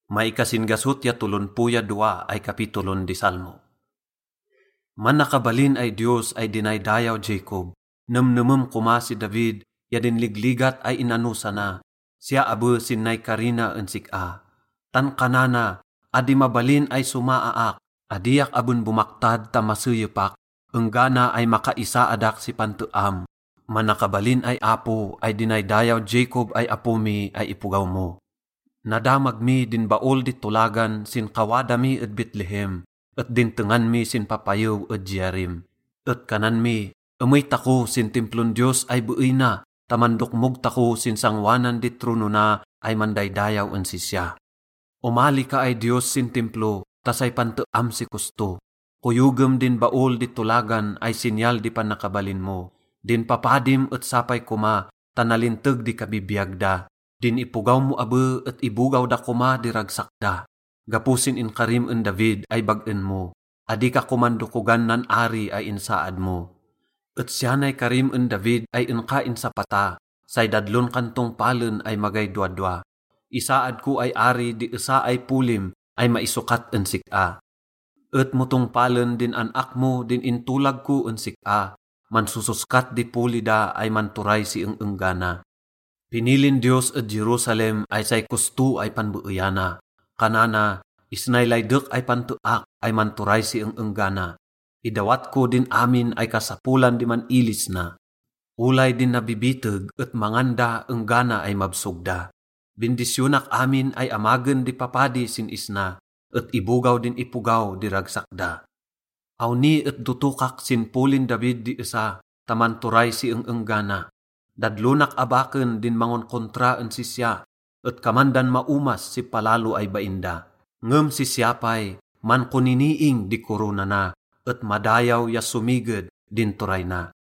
Maikasingasut ya tulunpuya dua ay kapitulon di Salmo. Man nakabalin ay Diyos ay dinaydayaw Jacob, namnamam kuma si David, ya dinligligat ay inanusa na, siya abu sinay karina ensika. Tan kanana, adi mabalin ay sumaaak, adiyak abun bumaktad tamasuyupak, enggana ay makaisa adak si pantuam. Man nakabalin ay apo, ay dinaydayaw Jacob ay apumi ay ipugaw mo. Nadamag mi din baol di tulagan sin kawadami at Bethlehem, at dintengan mi sin papayaw at Jearim. At kanan mi, amoy tako sin templon Diyos ay buuy na, tamandokmog tako sin sangwanan di trono na ay mandaydayaw ang sisya. Umali ka ay Diyos sin templo, tasay pantuam si kusto. Kuyugem din baol di tulagan ay sinyal di panakabalin mo. Din papadim at sapay kuma, tanalintag di kabibiyagda. Din ipugaw mo abe at ibugaw da kuma di ragsakda. Gapusin in karim en David ay bagen mo. Adi ka kumandukugan nan ari ay insaad mo. At siyanay karim en David ay inka insapata. Say dadlon kantong palen ay magay dwa-dwa. Isaad ko ay ari di isa ay pulim ay maisukat en sika. At mutong palen din anak mo din intulag ko en sika. Mansususkat di pulida ay manturay si enggana. Pinilin Diyos at Jerusalem ay say kusto ay panbuuyana. Kanana, isnaylaydek ay pantuak ay manturay si enggana. Idawat ko din amin ay kasapulan di man ilis na. Ulay din nabibiteg at manganda enggana ay mabsugda. Bindisyonak amin ay amagen di papadi sin isna at ibugaw din ipugaw di ragsakda. Awni at dutukak sin pulin David di isa tamanturay si enggana. Dadlunak abaken din mangon kontra en sisya, at kamandan maumas si palalo ay bainda. Ngem si siyapay, man kuniniing di korona na, at madayaw ya sumiged din turay na.